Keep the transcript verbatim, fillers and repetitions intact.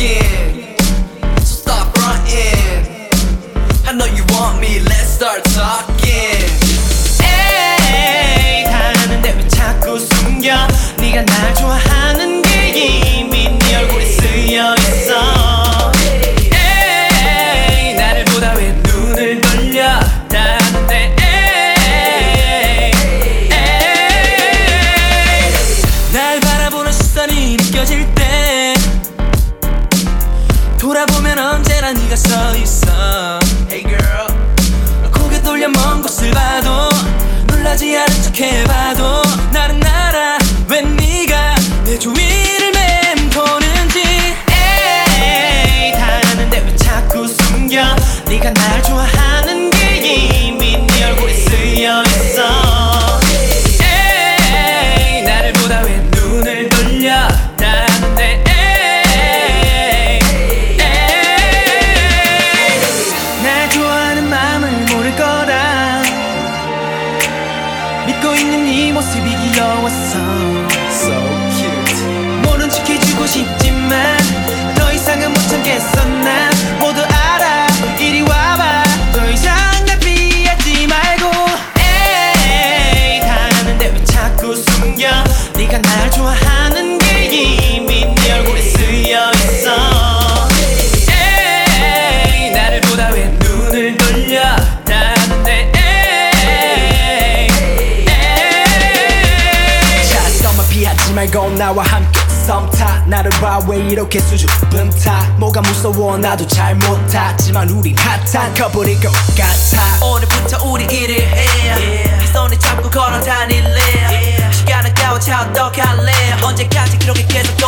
talking, so stop fronting. I know you want me, let's start talking. 에이 다 아는데 왜 자꾸 숨겨. 네가 날 좋아하는 게 이미 네 얼굴에 쓰여있어. 에이 나를 보다 왜 눈을 돌려. 다 아는데 에이 에이 날 바라보는 시선이 느껴질 때 돌아보면 언제나 네가 서있어. Hey girl, 고개 돌려 먼 곳을 봐도 놀라지 않은 척 해봐도 나는 알아 왜 네가 내 주위를 맴도는지. 에이 다 아는데 왜 자꾸 숨겨. 네가 날 좋아하는 게 이미 네 얼굴에 쓰여있어. 에이 나를 보다 왜 눈을 돌려. 다 아는데 에이 에이 날 좋아하는 마음을 모를 거라 믿고 있는 네 모습이 귀여웠어. so cute. 모른 척 해주고 싶지만 더 이상은 못 참겠어. 난 모두 알아. 이리 와봐. 더 이상 날 피하지 말고. 에이 다 아는데 왜 자꾸 숨겨. 네가 날 좋아하는 게 이미 네 얼굴에 쓰여있어. 에이 나를 보다 왜 눈을 돌려. 다 아는데 에이 에이 찰떡만 피하지 말고 나와 함께 썸타. 나를 봐 왜 이렇게 수줍은 타. 뭐가 무서워 나도 잘 못하지만 우린 핫한 커플일 것 같아. 오늘부터 우리 일을 해. yeah. 네 손에 잡고 걸어 다닐래. yeah. 시간은 가워 차 어떡할래. 언제까지 그렇게 계속